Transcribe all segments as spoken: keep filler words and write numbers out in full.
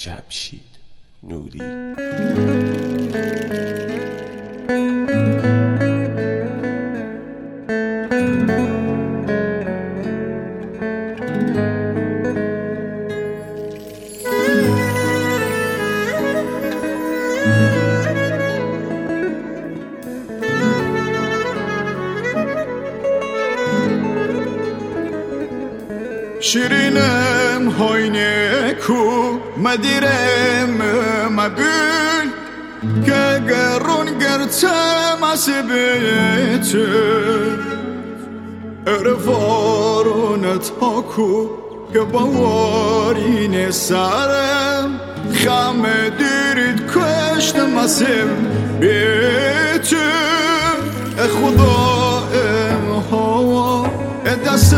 جمشید نوری. شیرینم هاینه کو مدیرم مبیل که گرون گرتم از بیت ارفارونت ها کو که باورین سرم خم دیرید کشتم از بیت خدا ام هوا دست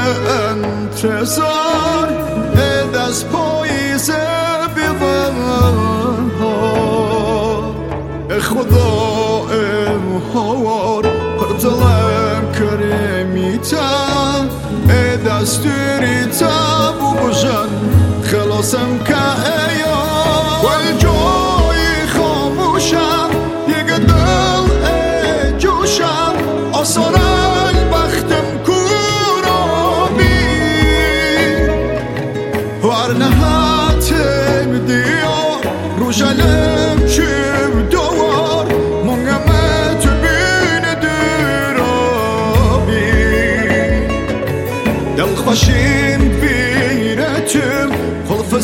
انتظار دست پاییزه بیوان ها خدا امهوار پردلم کرمیتم دستوری تابو بجن خلاصم که ایا و جای خاموشم یک دل جوشم آسانم بختم نهاتم دیار روشلم چیم دوار منگمت بین درابی دل خوشین بیرتم خلف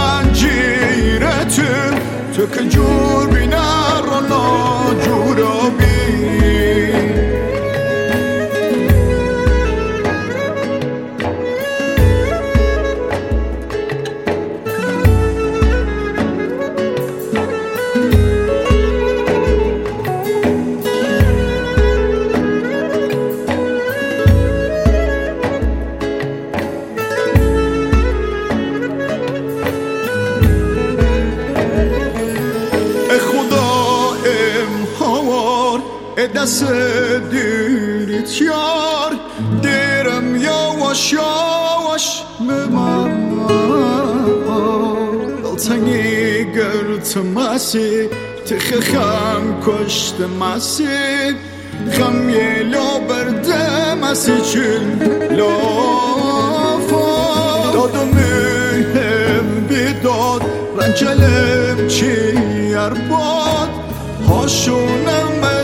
زنجیرتم تو که جور بینر را جورابی دست دیریت یار دیرم یواش یواش بمان دلتنگی گرتم اسی تخ خم کشتم اسی خم یه لا بردم اسی چل لافا دادم هم بیداد رنجلم چی ارباد هاشونم